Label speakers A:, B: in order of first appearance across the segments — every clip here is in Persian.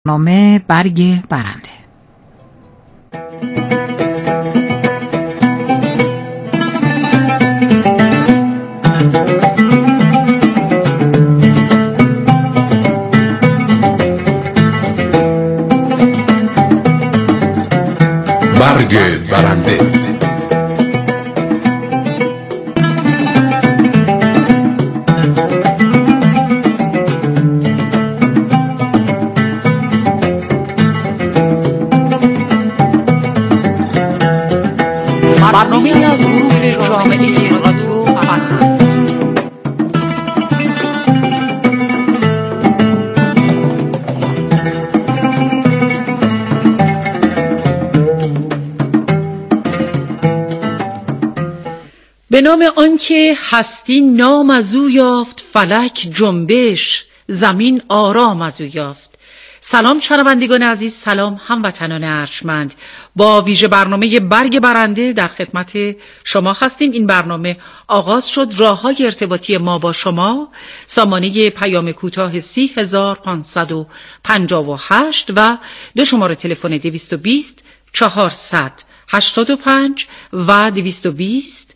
A: برنامه برگ برنده.
B: برگ برنده.
A: برنامه از گروه جامعه رادیو فرهنگ.
C: به نام آنکه هستی نام از او یافت، فلک جنبش، زمین آرام از او یافت. سلام شنوندگان عزیز، سلام هموطنان ارجمند. با ویژه برنامه برگ برنده در خدمت شما هستیم. این برنامه آغاز شد. راه‌های ارتباطی ما با شما: سامانه پیام کوتاه 30558 و دو شماره تلفن 220 485 و 220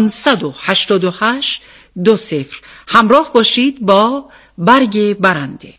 C: 588 20. همراه باشید با برگ برنده.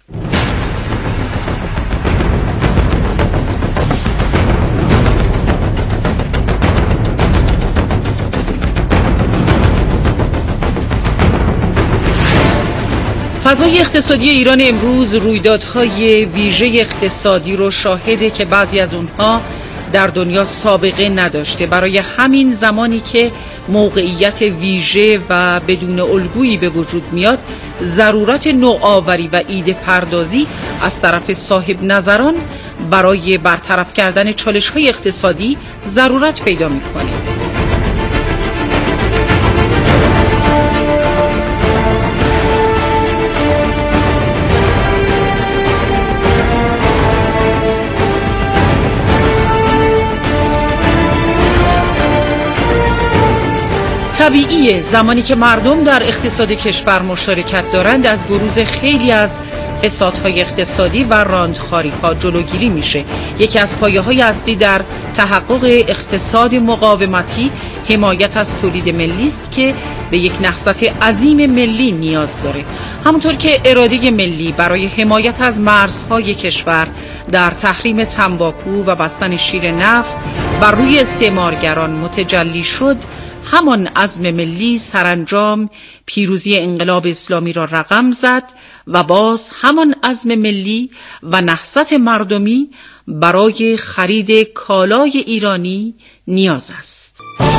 C: فضای اقتصادی ایران امروز رویدادهای ویژه اقتصادی رو شاهده که بعضی از اونها در دنیا سابقه نداشته. برای همین زمانی که موقعیت ویژه و بدون الگویی به وجود میاد، ضرورت نوآوری و ایده پردازی از طرف صاحب نظران برای برطرف کردن چالش‌های اقتصادی ضرورت پیدا میکنه. طبیعیه زمانی که مردم در اقتصاد کشور مشارکت دارند، از بروز خیلی از فسادهای اقتصادی و راندخاری‌ها جلوگیری میشه. یکی از پایه‌های اصلی در تحقق اقتصاد مقاومتی حمایت از تولید ملی است که به یک نهضت عظیم ملی نیاز داره. همونطور که اراده ملی برای حمایت از مرزهای کشور در تحریم تنباکو و بستن شیر نفت بر روی استعمارگران متجلی شد، همان عزم ملی سرانجام پیروزی انقلاب اسلامی را رقم زد و باز همان عزم ملی و نهضت مردمی برای خرید کالای ایرانی نیاز است.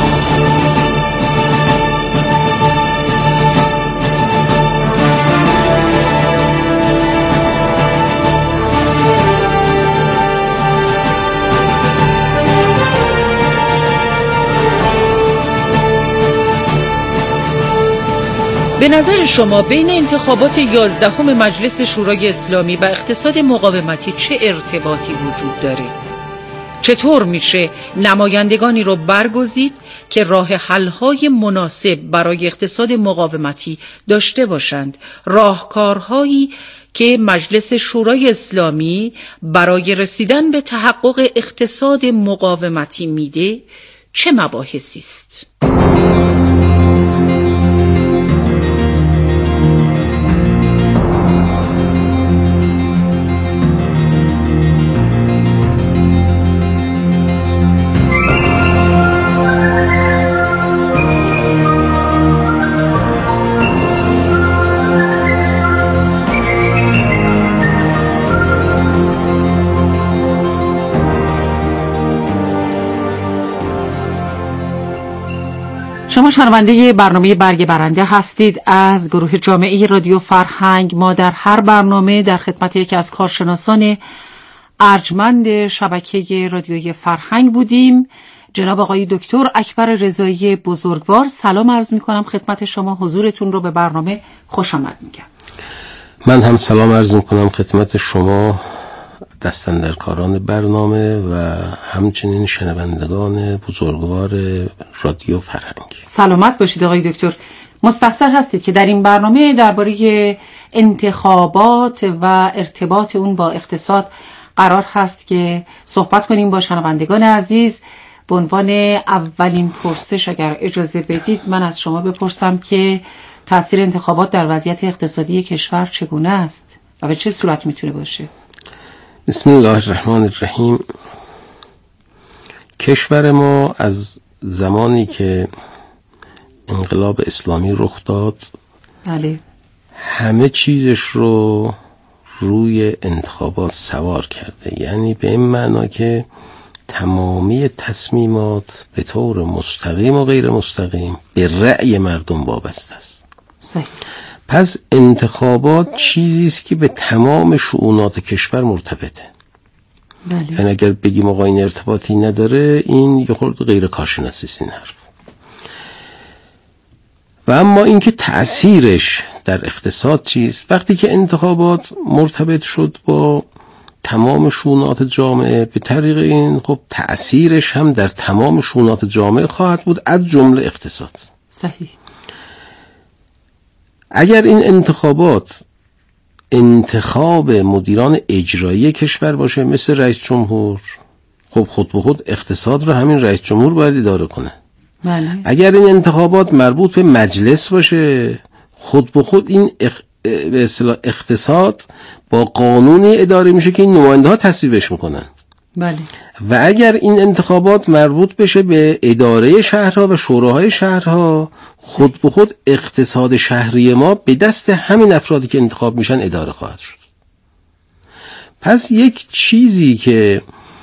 C: به نظر شما بین انتخابات 11 مجلس شورای اسلامی و اقتصاد مقاومتی چه ارتباطی وجود داره؟ چطور میشه نمایندگانی رو برگزید که راه حل‌های مناسب برای اقتصاد مقاومتی داشته باشند؟ راهکارهایی که مجلس شورای اسلامی برای رسیدن به تحقق اقتصاد مقاومتی میده چه مباحثی است؟ شما شنونده برنامه برگ برنده هستید از گروه جامعه رادیو فرهنگ. ما در هر برنامه در خدمت یکی از کارشناسان ارجمند شبکه رادیوی فرهنگ بودیم. جناب آقای دکتر اکبر رضایی بزرگوار، سلام عرض می‌کنم خدمت شما. حضورتون رو به برنامه خوش آمد میگم.
D: من هم سلام عرض می‌کنم خدمت شما دستاندرکاران برنامه و همچنین شنوندگان بزرگوار رادیو فرهنگ.
C: سلامت باشید آقای دکتر. مستحضر هستید که در این برنامه درباره انتخابات و ارتباط اون با اقتصاد قرار هست که صحبت کنیم با شنوندگان عزیز. به عنوان اولین پرسش اگر اجازه بدید من از شما بپرسم که تأثیر انتخابات در وضعیت اقتصادی کشور چگونه است و به چه صورت میتونه باشه؟
D: بسم الله الرحمن الرحیم. کشور ما از زمانی که انقلاب اسلامی رخ داد
C: بله
D: همه چیزش رو روی انتخابات سوار کرده، یعنی به این معنا که تمامی تصمیمات به طور مستقیم و غیر مستقیم به رأی مردم وابسته است.
C: صحیح.
D: پس انتخابات چیزی است که به تمام شؤونات کشور مرتبطه.
C: بله.
D: یعنی اگر بگیم آقا این ارتباطی نداره این یه خورده غیر کارشناسی است این حرف. و اما اینکه تأثیرش در اقتصاد چیست؟ وقتی که انتخابات مرتبط شد با تمام شؤونات جامعه به طریق این خب تأثیرش هم در تمام شؤونات جامعه خواهد بود از جمله اقتصاد.
C: صحیح.
D: اگر این انتخابات انتخاب مدیران اجرایی کشور باشه مثل رئیس جمهور، خب خود به خود اقتصاد رو همین رئیس جمهور باید اداره کنه.
C: بله.
D: اگر این انتخابات مربوط به مجلس باشه خود به خود این به اصطلاح اقتصاد با قانونی اداره میشه که این نماینده ها تصویبش میکنن.
C: بله.
D: و اگر این انتخابات مربوط بشه به اداره شهرها و شوراهای شهرها خود به خود اقتصاد شهری ما به دست همین افرادی که انتخاب میشن اداره خواهد شد. پس یک چیزی که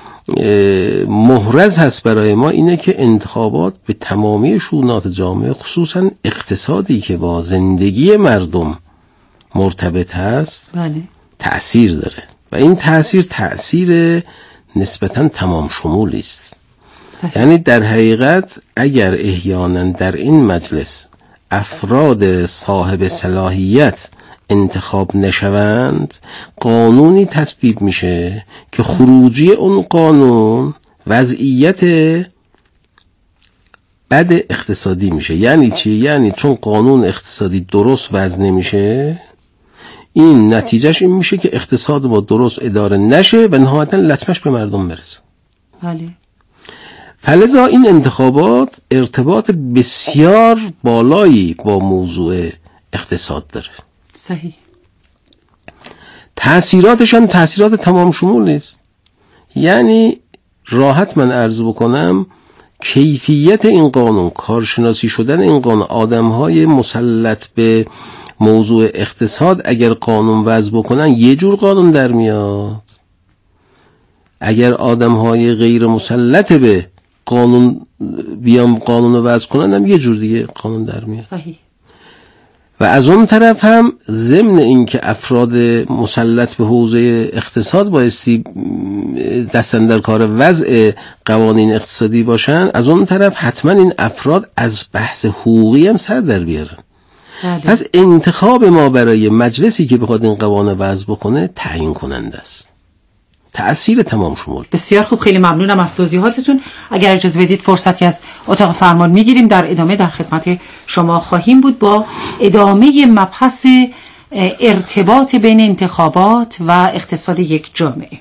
D: محرز هست برای ما اینه که انتخابات به تمامی شؤونات جامعه خصوصا اقتصادی که با زندگی مردم مرتبط هست
C: بله.
D: تأثیر داره و این تأثیر نسبتاً تمام شمولی است. یعنی در حقیقت اگر احیانا در این مجلس افراد صاحب صلاحیت انتخاب نشوند قانونی تصویب میشه که خروجی اون قانون وضعیت بد اقتصادی میشه. یعنی چی؟ یعنی چون قانون اقتصادی درست وضع نمیشه این نتیجهش این میشه که اقتصاد با درست اداره نشه و نهایتا لطمش به مردم برسه.
C: بله.
D: فلذا این انتخابات ارتباط بسیار بالایی با موضوع اقتصاد داره.
C: صحیح.
D: تأثیراتش هم تأثیرات تمام شمول نیست. یعنی راحت من عرض بکنم کیفیت این قانون، کارشناسی شدن این قانون، آدم‌های مسلط به موضوع اقتصاد اگر قانون وضع بکنن یه جور قانون در میاد، اگر آدم‌های غیر مسلط به قانون بیام قانون وضع کنن هم یه جور دیگه قانون در میاد.
C: صحیح.
D: و از اون طرف هم ضمن این که افراد مسلط به حوزه اقتصاد بایستی دستن در کار وضع قوانین اقتصادی باشن، از اون طرف حتما این افراد از بحث حقوقی هم سر در بیارن. پس انتخاب ما برای مجلسی که بخواد این قوانین وضع بکنه تعیین کننده است. تأثیر تمام شمول.
C: بسیار خوب، خیلی ممنونم از توضیحاتتون. اگر اجازه بدید فرصتی از اتاق فرمان میگیریم، در ادامه در خدمت شما خواهیم بود با ادامه مبحث ارتباط بین انتخابات و اقتصاد یک جامعه.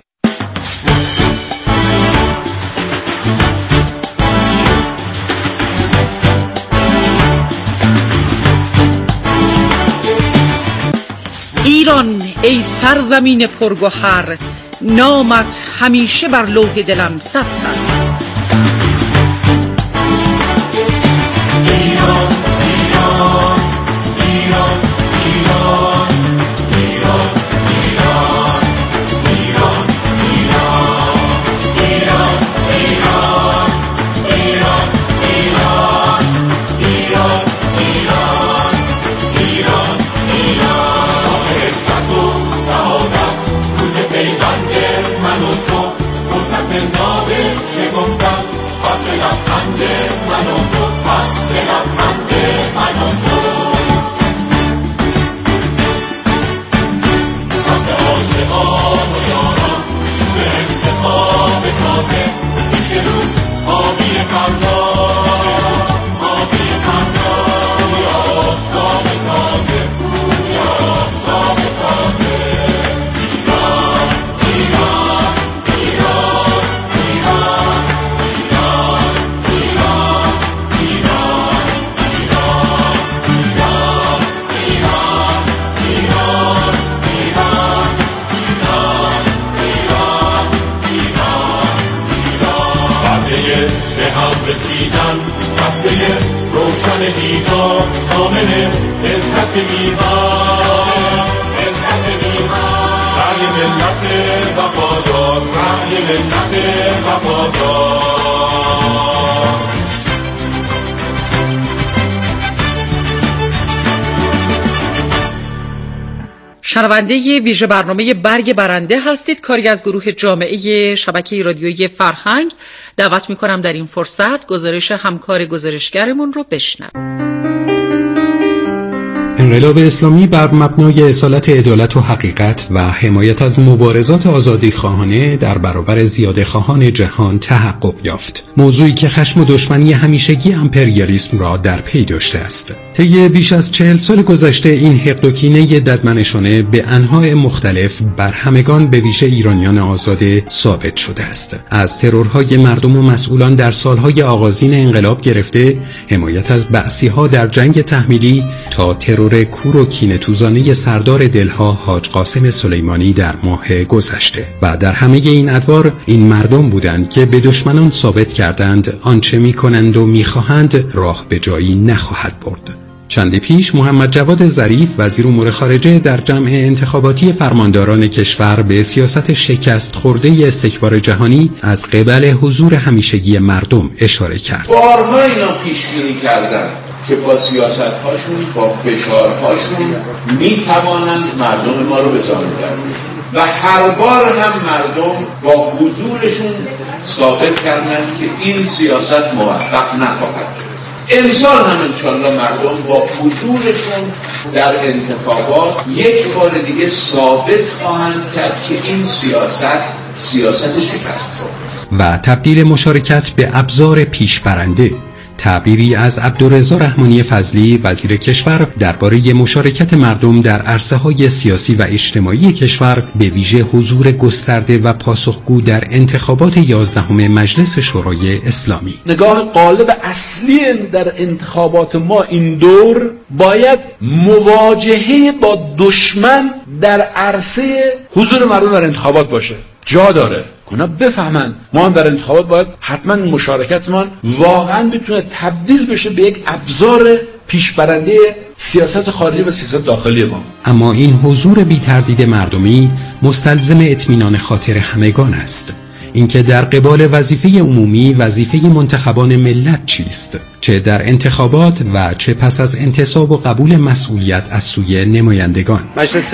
C: ایران ای سرزمین پرگوهر، نامت همیشه بر لوح دلم ثبت است.
E: ایران ایران ایران ایران ایران ایران ایران ایران ایران ایران ایران ایران ایران ایران ایران صاحب عزت و سعادت، روز پیوند من و تو، فرصت ناب شکفتن، فصل لبخند من و تو، فصل لبخند من و تو، صف عاشقان و یاران، شور انتخاب تازه، پیش رو آبی فردا، آبی فردا، روی آفتاب رسیدن قصه روشن دیدار ضامن عزت میهن رأی ملت وفادار رأی ملت وفادار.
C: شنونده ویژه برنامه برگ برنده هستید، کاری از گروه جامعه شبکه رادیویی فرهنگ. دعوت می‌کنم در این فرصت گزارش همکار گزارشگرمون رو بشنوید.
B: انقلاب اسلامی بر مبنای اصالت عدالت و حقیقت و حمایت از مبارزات آزادیخواهانه در برابر زیاده‌خواهان جهان تحقق یافت. موضوعی که خشم و دشمنی همیشگی امپریالیسم را در پی داشته است. طی بیش از 40 سال گذشته این حقد و کینه ددمنشانه به انواع مختلف بر همگان به ویژه ایرانیان آزاده ثابت شده است. از ترورهای مردم و مسئولان در سالهای آغازین انقلاب گرفته، حمایت از بعثی‌ها در جنگ تحمیلی تا ترور کور و کینه‌توزانه سردار دلها حاج قاسم سلیمانی در ماه گذشته. و در همه این ادوار این مردم بودند که به دشمنان ثابت کردند آنچه می‌کنند و می‌خواهند راه به جایی نخواهد برد. چند پیش محمد جواد ظریف وزیر امور خارجه در جمع انتخاباتی فرمانداران کشور به سیاست شکست خورده استکبار جهانی از قبل حضور همیشگی مردم اشاره کرد.
F: بارها اینا پیش بینی کردند که با سیاست‌هاشون، با فشارهاشون میتوانند مردم ما رو بزنند و هر بار هم مردم با حضورشون ثابت کردند که این سیاست موفق نخواهد شد. امسال هم انشالله مردم با حضورشون در انتخابات یک بار دیگه ثابت خواهند کرد که این سیاست شکست خورده
B: و تبدیل مشارکت به ابزار پیشبرنده. تعبیری از عبدالرضا رحمانی فضلی وزیر کشور درباره مشارکت مردم در عرصه‌های سیاسی و اجتماعی کشور، به ویژه حضور گسترده و پاسخگو در انتخابات 11 مجلس شورای اسلامی.
G: نگاه قالب اصلی در انتخابات ما این دور باید مواجهه با دشمن در عرصه حضور مردم در انتخابات باشه. جا داره اونا بفهمن ما هم در انتخابات باید حتما مشارکتمان واقعا بتونه تبدیل بشه به یک ابزار پیشبرنده سیاست خارجی و سیاست داخلی ما.
B: اما این حضور بی تردید مردمی مستلزم اطمینان خاطر همگان است. اینکه در قبال وظیفه عمومی وظیفه منتخبان ملت چیست، چه در انتخابات و چه پس از انتصاب و قبول مسئولیت از سوی نمایندگان.
H: مجلس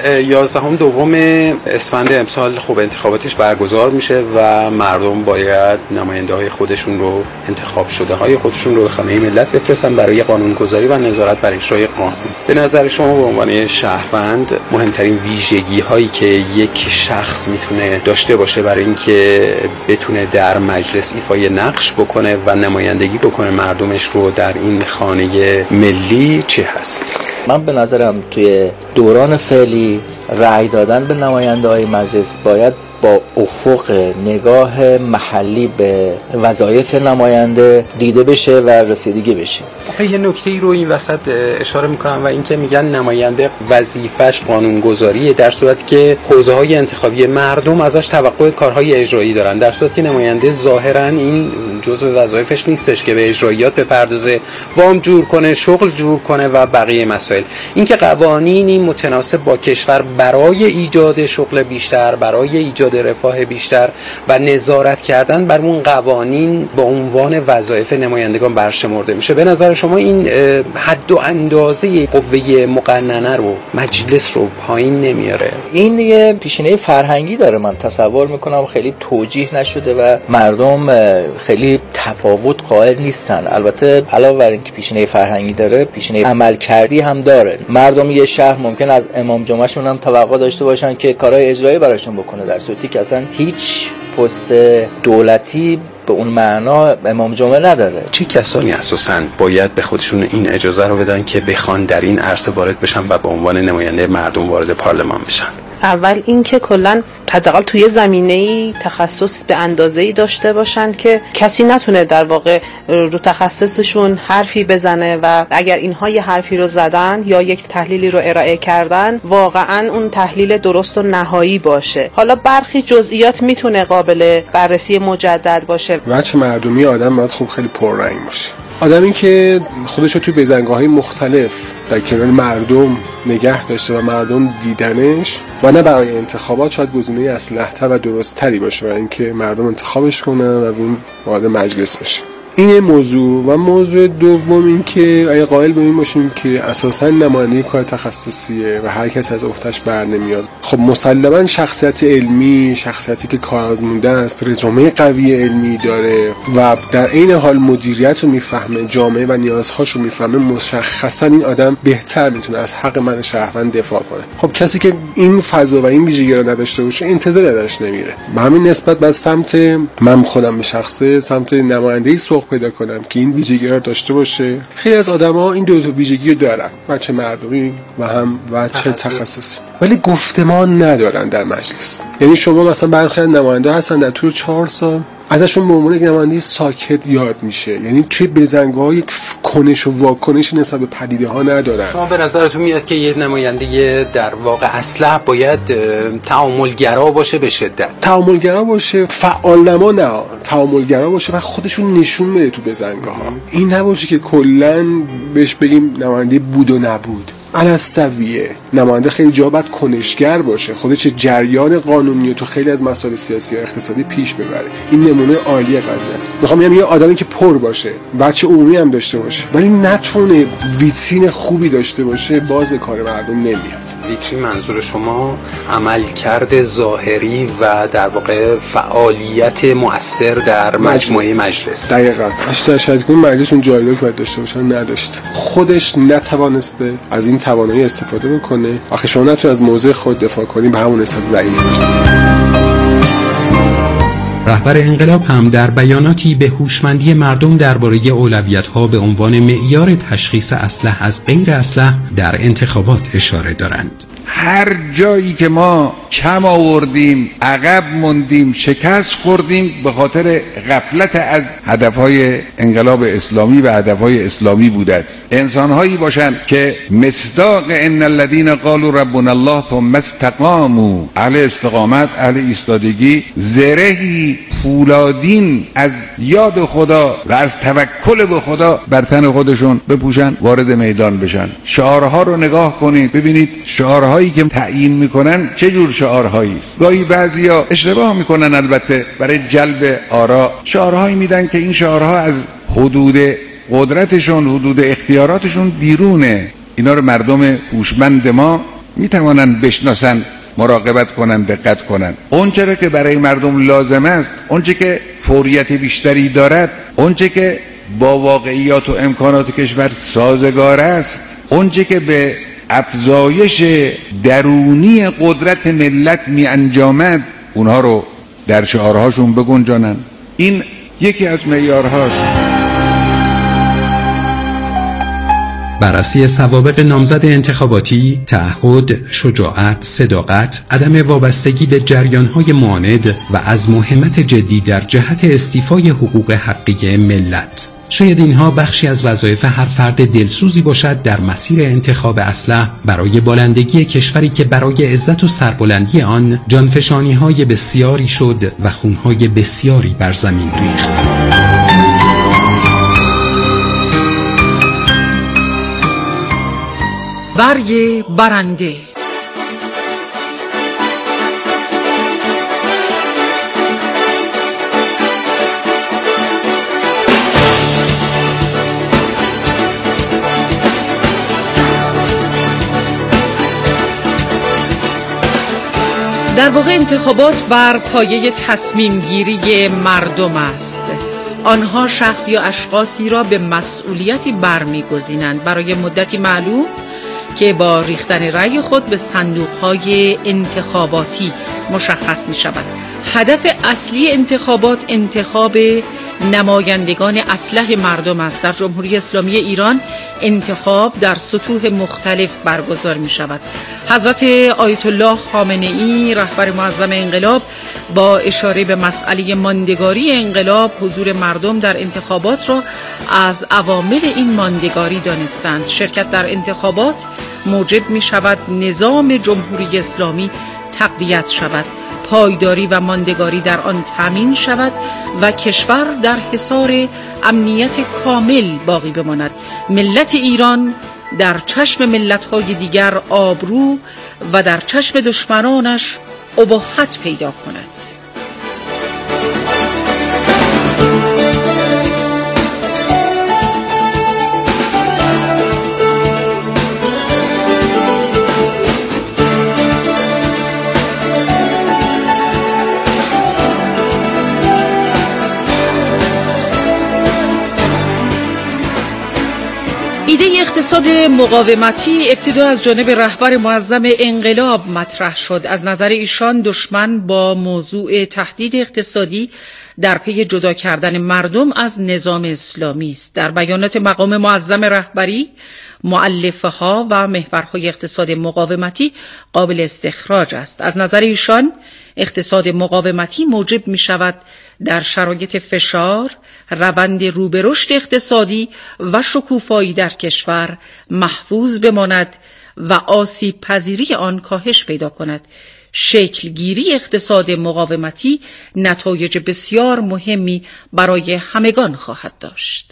H: 11 دوم اسفند امسال خوب انتخاباتش برگزار میشه و مردم باید نماینده‌های خودشون رو، انتخاب شده های خودشون رو به خانه ملت بفرستن برای قانونگذاری و نظارت بر اجرای قانون. به نظر شما به عنوان شهروند مهمترین ویژگی هایی که یک شخص میتونه داشته باشه برای اینکه بتونه در مجلس ایفای نقش بکنه و نمایندگی بکنه مردمش رو در این خانه ملی چی هست؟
I: من به نظرم توی دوران فعلی رأی دادن به نماینده‌های مجلس باید با افق نگاه محلی به وظایف نماینده دیده بشه و رسیدگی بشه.
H: یه نکته‌ای رو این وسط اشاره می‌کنم و اینکه میگن نماینده وظیفش قانونگذاریه، در صورتی که حوزه‌های انتخابی مردم ازش توقع کارهای اجرایی دارن، در صورتی که نماینده ظاهراً این جزء وظایفش نیستش که به اجراییات بپردازه، وام جور کنه، شغل جور کنه و بقیه مسائل. اینکه قوانینی متناسب با کشور برای ایجاد شغل بیشتر، برای ایجاد رفاه بیشتر و نظارت کردن بر اون قوانین با عنوان وظایف نمایندگان برشمرده میشه. به نظر شما این حد و اندازه قوه مقننه رو، مجلس رو پایین نمیاره؟
I: این یه پیشینه فرهنگی داره، من تصور میکنم خیلی توجیه نشده و مردم خیلی تفاوت قائل نیستن. البته علاوه بر اینکه پیشینه فرهنگی داره، پیشینه عملکردی هم داره. مردم یه شهر ممکن از امام جمعهشون هم توقع داشته باشن که کارهای اجرایی براشون بکنه، در صورتی که اصلا هیچ پست دولتی به اون معنا امام جمعه نداره.
H: چه کسانی اساساً باید به خودشون این اجازه رو بدن که بخوان در این عرصه وارد بشن و به عنوان نماینده مردم وارد پارلمان بشن؟
J: اول اینکه کلا حداقل توی زمینه‌ای تخصص به اندازه‌ای داشته باشن که کسی نتونه در واقع رو تخصصشون حرفی بزنه و اگر اینها یه حرفی رو زدن یا یک تحلیلی رو ارائه کردن واقعا اون تحلیل درست و نهایی باشه. حالا برخی جزئیات میتونه قابل بررسی مجدد باشه.
D: بچه مردمی آدم باید خوب خیلی پررنگ باشه. آدمی که خودش رو توی بزنگاه‌های مختلف در کنار مردم نگه داشته و مردم دیدنش و نه برای انتخابات شاید گزینه اصلح‌تر و درست‌تری باشه برای اینکه مردم انتخابش کنن و اون وارد مجلس بشه. این یه موضوع. و موضوع دوم این که آیا قائل به این باشیم که اساساً نمایندگی کار تخصصیه و هر کس از عهده‌اش بر نمیاد. خب مسلماً شخصیت علمی، شخصیتی که کار آزموده است، رزومه قوی علمی داره و در عین حال مدیریت رو میفهمه، جامعه و نیازهاش رو میفهمه، مشخصاً این آدم بهتر میتونه از حق من شهروند دفاع کنه. خب کسی که این فضا و این ویژگی رو نداشته باشه انتظار ازش نمیره. به همین نسبت بعد سمت من خودم به شخصه سمت نمایندگی پیدا کنم که این ویژگی رو داشته باشه. خیلی از آدم‌ها این دو تا ویژگی رو دارن، بچه مردمی و هم بچه تخصصی، ولی گفتمان ندارن در مجلس. یعنی شما مثلا برخی از نماینده هستن در طول 4 سال ازشون به عنوان یک نماینده ساکت یاد میشه، یعنی توی بزنگاه یک کنش و واکنش نسبت به پدیده ها ندارن.
H: شما به نظرتون میاد که یه نماینده در واقع اصلا باید تعاملگرا باشه به شدت؟
D: تعاملگرا باشه، فعالنما نه، تعاملگرا باشه و خودشون نشون بده تو بزنگاه ها. این نباشه که کلا بهش بگیم نماینده بود و نبود. علالسویه. نماینده خیلی جا باید کنشگر باشه، خودش جریان قانونی رو تو خیلی از مسائل سیاسی و اقتصادی پیش ببره. این نمونه عالی قضیه است. میخوام بگم یه آدمی که پر باشه، بچه عمومی هم داشته باشه، ولی نتونه ویترین خوبی داشته باشه، باز به کار مردم نمیاد.
H: ویترین منظور شما عملکرد ظاهری و در واقع فعالیت مؤثر در مجموعه مجلس.
D: دقیقاً. 80% مجلسون جایگاهی باید داشته باشن نداشت. خودش نتوانسته از این توانایی استفاده بکنه. آخه شما نتونی از موضع خود دفاع کنی، به همون نسبت ضعیف میشی.
B: رهبر انقلاب هم در بیاناتی به هوشمندی مردم درباره اولویت‌ها به عنوان معیار تشخیص اصلح از غیر اصلح در انتخابات اشاره دارند.
K: هر جایی که ما کم آوردیم، عقب موندیم، شکست خوردیم به خاطر غفلت از هدفهای انقلاب اسلامی و هدفهای اسلامی بوده است. انسانهایی باشند که مصداق ان الذين قالوا ربنا الله ثم استقاموا، اهل استقامت، اهل ایستادگی، زرهی پولادین از یاد خدا و از توکل به خدا بر تن خودشون بپوشن، وارد میدان بشن. شعارها رو نگاه کنید، ببینید شعارهایی که تعیین میکنن چه جور شعارهایی است. گاهی بعضیا اشتباه میکنن، البته برای جلب آرا شعارهایی میدن که این شعارها از حدود قدرتشون، حدود اختیاراتشون بیرونه. اینا رو مردم هوشمند ما میتوانن بشناسن، مراقبت کنن، دقت کنن. اونچه که برای مردم لازم است، اونچه که فوریت بیشتری دارد، اونچه که با واقعیات و امکانات کشور سازگار است، اونچه که به افزایش درونی قدرت ملت می انجامد، اونها رو در شعارهاشون بگنجانن. این یکی از معیارهاست.
B: بررسی سوابق نامزد انتخاباتی، تعهد، شجاعت، صداقت، عدم وابستگی به جریان‌های معاند و عزم و همت جدی در جهت استیفای حقوق حقیقی ملت. شاید اینها بخشی از وظایف هر فرد دلسوزی باشد در مسیر انتخاب اصلح برای بالندگی کشوری که برای عزت و سربلندی آن جانفشانی‌های بسیاری شد و خون‌های بسیاری بر زمین ریخت.
C: برگ برنده. در واقع انتخابات بر پایه تصمیم گیری مردم است. آنها شخص یا اشخاصی را به مسئولیتی برمیگزینند برای مدتی معلوم که با ریختن رأی خود به صندوق‌های انتخاباتی مشخص می‌شود. هدف اصلی انتخابات انتخاب نمایندگان اصلح مردم است. در جمهوری اسلامی ایران انتخاب در سطوح مختلف برگزار می شود. حضرت آیت الله خامنه‌ای رهبر معظم انقلاب با اشاره به مسئله ماندگاری انقلاب حضور مردم در انتخابات را از عوامل این ماندگاری دانستند. شرکت در انتخابات موجب می شود نظام جمهوری اسلامی تقویت شود، پایداری و ماندگاری در آن تامین شود و کشور در حصار امنیت کامل باقی بماند. ملت ایران در چشم ملت‌های دیگر آبرو و در چشم دشمنانش اباحت پیدا کند. ایده اقتصاد مقاومتی ابتدا از جانب رهبر معظم انقلاب مطرح شد. از نظر ایشان دشمن با موضوع تهدید اقتصادی در پی جدا کردن مردم از نظام اسلامی است. در بیانات مقام معظم رهبری مؤلفه ها و محورهای اقتصاد مقاومتی قابل استخراج است. از نظر ایشان اقتصاد مقاومتی موجب می شود در شرایط فشار روند رو به رشد اقتصادی و شکوفایی در کشور محفوظ بماند و آسیب پذیری آن کاهش پیدا کند. شکلگیری اقتصاد مقاومتی نتایج بسیار مهمی برای همگان خواهد داشت.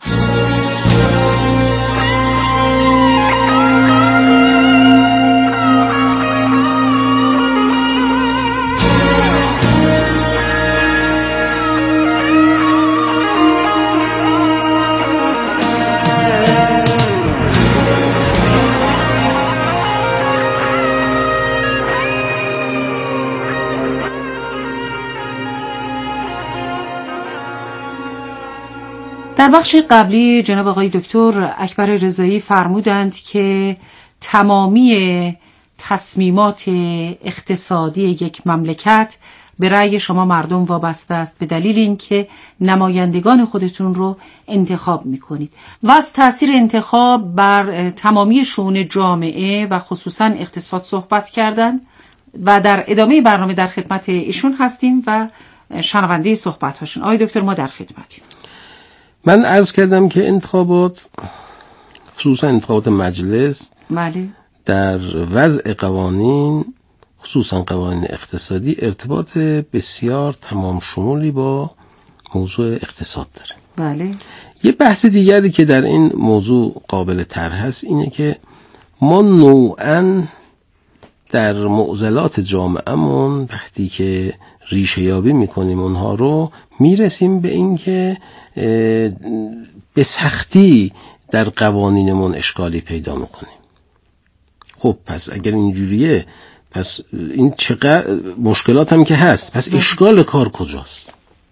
A: در بخش قبلی جناب آقای دکتر اکبر رضایی فرمودند که تمامی تصمیمات اقتصادی یک مملکت به رأی شما مردم وابسته است، به دلیل اینکه نمایندگان خودتون رو انتخاب میکنید و از تأثیر انتخاب بر تمامی شؤون جامعه و خصوصا اقتصاد صحبت کردند و در ادامه برنامه در خدمت ایشون هستیم و شنونده صحبت هاشون. آقای دکتر ما در خدمتیم.
D: من عرض کردم که انتخابات، خصوصا انتخابات مجلس،
A: بله،
D: در وضع قوانین، خصوصا قوانین اقتصادی، ارتباط بسیار تمام شمولی با موضوع اقتصاد داره.
A: بله.
D: یه بحث دیگری که در این موضوع قابل طرح هست اینه که ما نوعاً در معضلات جامعه‌مون وقتی که ریشه یابی میکنیم اونها رو میرسیم به این که به سختی در قوانینمون اشکالی پیدا میکنیم. خب پس اگر اینجوریه، پس این چقدر مشکلات هم که هست، پس اشکال کار کجاست؟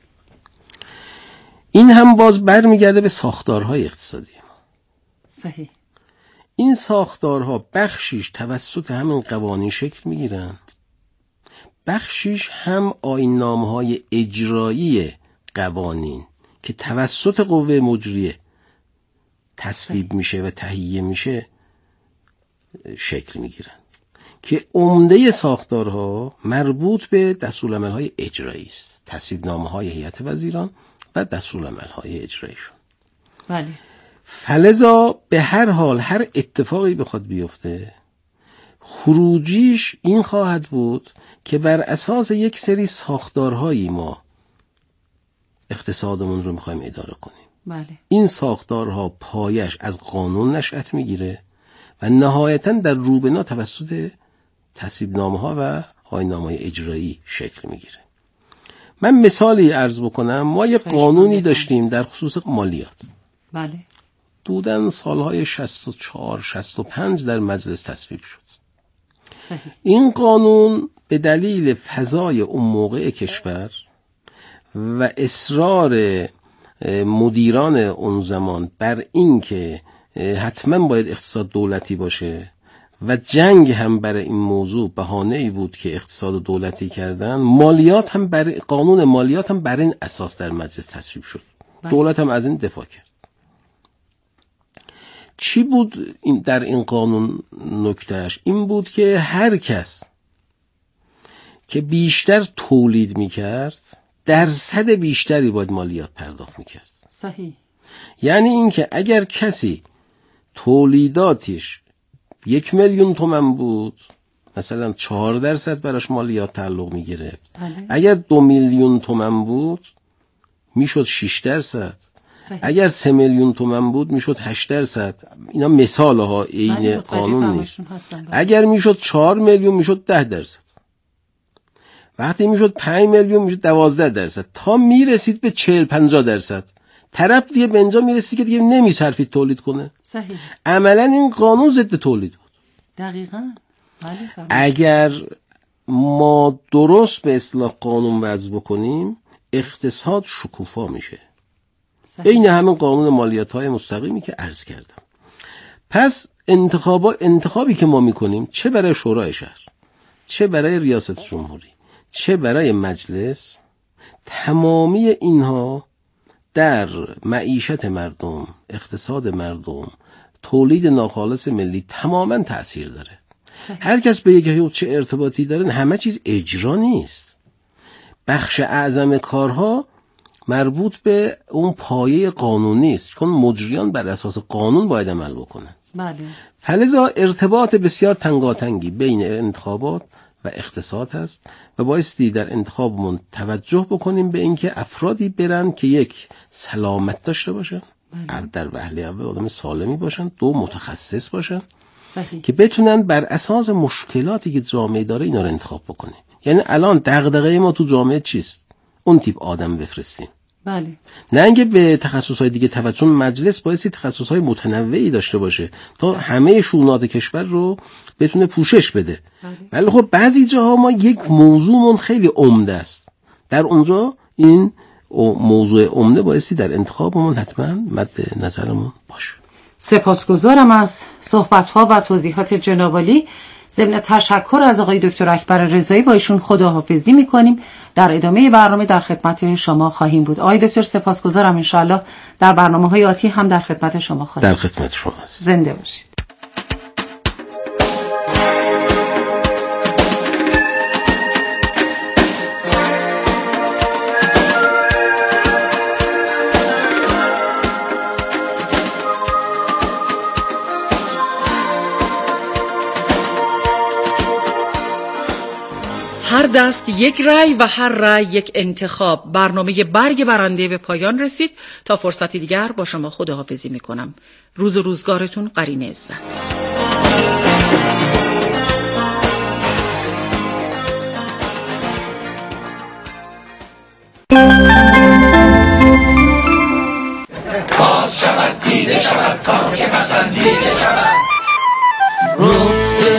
D: این هم باز برمیگرده به ساختارهای اقتصادی ما.
A: صحیح.
D: این ساختارها بخشیش توسط همین قوانین شکل میگیرن، بخشیش هم آیین‌نامه‌های اجرایی قوانین که توسط قوه مجریه تصویب میشه و تهیه میشه شکل میگیرن که عمده ساختارها مربوط به دستورالعمل‌های اجرایی است، تصویبنامه‌های هیئت وزیران و دستورالعمل‌های اجراییشون.
A: بله.
D: فلذا به هر حال هر اتفاقی بخواد بیفته، خروجیش این خواهد بود که بر اساس یک سری ساختارهایی ما اقتصادمون رو میخوایم اداره کنیم.
A: بله.
D: این ساختارها پایش از قانون نشأت میگیره و نهایتاً در روبنا توسط تصویبنامه‌ها و آیین‌نامه‌های اجرایی شکل میگیره. من مثالی عرض بکنم. ما یک قانونی داشتیم در خصوص مالیات.
A: بله.
D: حدوداً سالهای 64-65 در مجلس تصویب شد.
A: صحیح. این
D: قانون به دلیل فضای اون موقع کشور و اصرار مدیران اون زمان بر این که حتما باید اقتصاد دولتی باشه و جنگ هم برای این موضوع بهانه‌ای بود که اقتصاد دولتی کردن، مالیات هم قانون مالیات هم بر این اساس در مجلس تصویب شد. دولت هم از این دفاع کرد. چی بود در این قانون نکتهش؟ این بود که هر کس که بیشتر تولید میکرد درصد بیشتری باید مالیات پرداخت میکرد.
A: صحیح.
D: یعنی این که اگر کسی تولیداتش 1,000,000 تومان بود، مثلا 4% براش مالیات تعلق میگرفت. اگر 2,000,000 تومان بود میشد 6%. اگر 3,000,000 تومان بود میشد 8%. اینا مثال ها، عین قانون نیست. اگر میشد 4,000,000 میشد 10%. وقتی میشد 5,000,000 میشد 12%، تا میرسید به 40-50%. طرف دیگه به اینجا میرسید که دیگه نمیصرفید تولید کنه.
A: صحیح.
D: عملا این قانون ضد تولید بود.
A: دقیقاً.
D: اگر ما درست به اصطلاح قانون وضع بکنیم اقتصاد شکوفا میشه. این همین قانون مالیات های مستقیمی که عرض کردم. پس انتخابی که ما میکنیم، چه برای شورای شهر، چه برای ریاست جمهوری، چه برای مجلس، تمامی اینها در معیشت مردم، اقتصاد مردم، تولید ناخالص ملی تماما تأثیر داره. هر کس به یک چه ارتباطی داره، همه چیز اجرا نیست. بخش اعظم کارها مربوط به اون پایه قانونی است، چون مجریان بر اساس قانون باید عمل بکنن.
A: بله.
D: فلذا ارتباط بسیار تنگاتنگی بین انتخابات و اقتصاد هست و بایستی در انتخابمون توجه بکنیم به اینکه افرادی برن که یک سلامت داشته باشن، در وهله اول آدم سالمی باشن، دو متخصص باشن.
A: صحیح.
D: که بتونن بر اساس مشکلاتی که جامعه داره اینا رو انتخاب بکنه. یعنی الان دغدغه ما تو جامعه چیست؟ اون تیپ آدم بفرستیم.
A: بله.
D: نه اینکه به تخصصهای دیگه توجه. مجلس بایستی تخصصهای متنوعی داشته باشه تا همه شؤونات کشور رو بتونه پوشش بده. ولی خب بعضی جاها ما یک موضوعمون خیلی عمده است، در اونجا این موضوع عمده بایستی در انتخابمون حتما مد نظرمون باشه.
A: سپاسگزارم از صحبت‌ها و توضیحات جناب عالی. ضمن تشکر از آقای دکتر اکبر رضایی با ایشون خداحافظی می‌کنیم. در ادامه برنامه در خدمت شما خواهیم بود. آقای دکتر سپاسگزارم. انشاءالله در برنامه‌های آتی هم در خدمت شما خواهیم.
D: در خدمت شما هست.
A: زنده باشید.
C: هر دست یک رأی و هر رأی یک انتخاب. برنامه برگ برنده به پایان رسید. تا فرصتی دیگر با شما خداحافظی میکنم. روز و روزگارتون قرین عزت.
E: باز شود دیده شود کار که پسندیده شود رو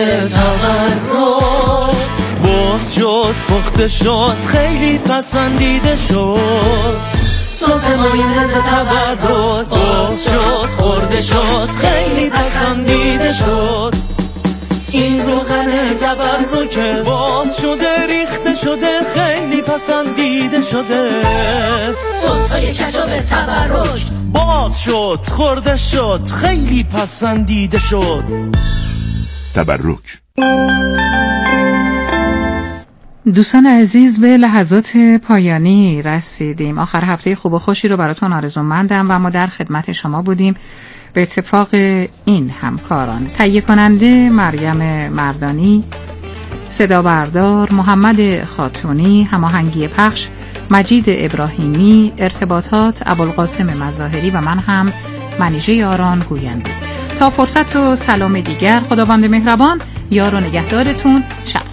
E: باز شد پخته شد خیلی پسندیده شد ساز مایونز تبرد باز شد خورده شد خیلی پسندیده شد این روغن تبرک باز شده ریخته شده خیلی پسندیده شده سس‌های کچاپ تبرک باز شد خورده شد خیلی پسندیده شد. تبرک.
L: دوستان عزیز، به لحظات پایانی رسیدیم. آخر هفته خوب و خوشی رو براتون آرزومندم و ما در خدمت شما بودیم به اتفاق این همکاران: تهیه کننده مریم مردانی، صدا بردار محمد خاتونی، هماهنگی پخش مجید ابراهیمی، ارتباطات ابوالقاسم مظاهری و من هم منیژه یاران گوینده. تا فرصت و سلام دیگر، خداوند مهربان یار و نگهدارتون. شب